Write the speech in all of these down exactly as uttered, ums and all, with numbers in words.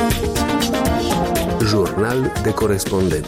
Jurnal de corespondent.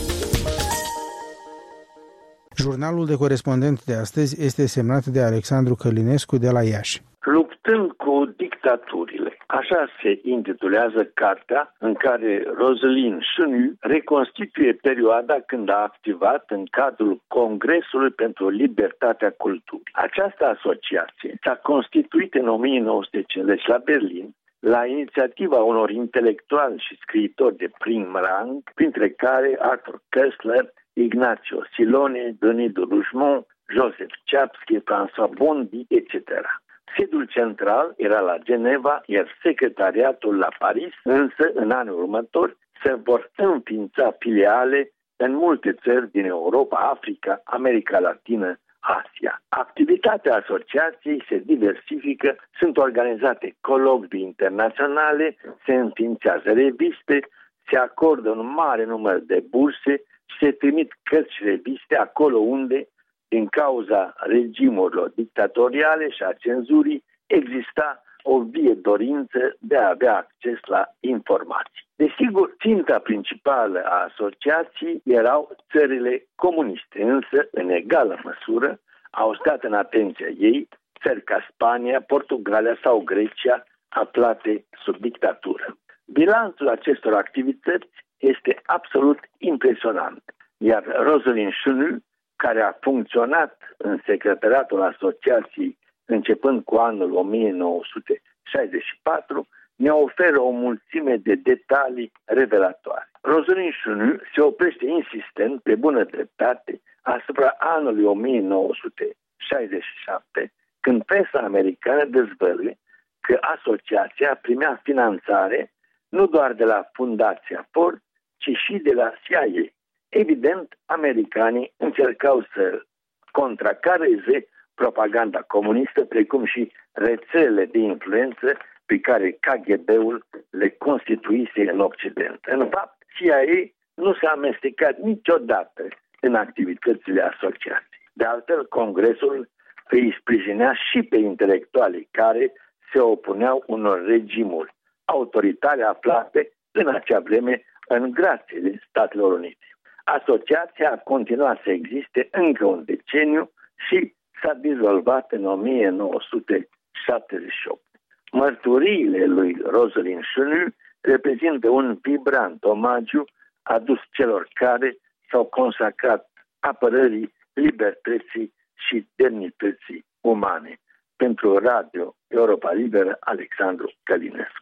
Jurnalul de corespondent de astăzi este semnat de Alexandru Călinescu de la Iași. Luptând cu dictaturile. Așa se intitulează cartea în care Rosalind Chenu reconstituie perioada când a activat în cadrul Congresului pentru Libertatea Culturii. Această asociație s-a constituit în o mie nouă sute cincizeci la Berlin, la inițiativa unor intelectuali și scriitori de prim rang, printre care Arthur Koestler, Ignacio Silone, Denis de Rougemont, Joseph Chapsky, François Bondy, et cetera. Sediul central era la Geneva, iar secretariatul la Paris, însă în anii următori se vor înființa filiale în multe țări din Europa, Africa, America Latină, Asia. Activitatea asociației se diversifică, sunt organizate colocvii internaționale, se înființează reviste, se acordă un mare număr de burse și se trimit cărți și reviste acolo unde, din cauza regimurilor dictatoriale și a cenzurii, exista o vie dorință de a avea acces la informații. Desigur, ținta principală a asociației erau țările comuniste, însă, în egală măsură, au stat în atenția ei țări ca Spania, Portugalia sau Grecia, aflate sub dictatură. Bilanțul acestor activități este absolut impresionant, iar Rosalind Chenu, care a funcționat în secretariatul asociației începând cu anul o mie nouă sute șaizeci și patru, ne oferă o mulțime de detalii revelatoare. Rosalind Chenu se oprește insistent, pe bună dreptate, asupra anului o mie nouă sute șaizeci și șapte, când presa americană dezvăluie că asociația primea finanțare nu doar de la Fundația Ford, ci și de la C I A. Evident, americanii încercau să contracareze propaganda comunistă, precum și rețelele de influență pe care K G B-ul le constituise în Occident. În fapt, C I A nu s-a amestecat niciodată în activitățile asociației. De altfel, Congresul îi sprijinea și pe intelectualii care se opuneau unor regimuri autoritare aflate în acea vreme în grațiile Statelor Unite. Asociația a continuat să existe încă un deceniu și s-a dizolvat în o mie nouă sute șaptezeci și opt. Mărturiile lui Rosalind Chenu reprezintă un vibrant omagiu adus celor care s-au consacrat apărării libertății și demnității umane. Pentru Radio Europa Liberă, Alexandru Călinescu.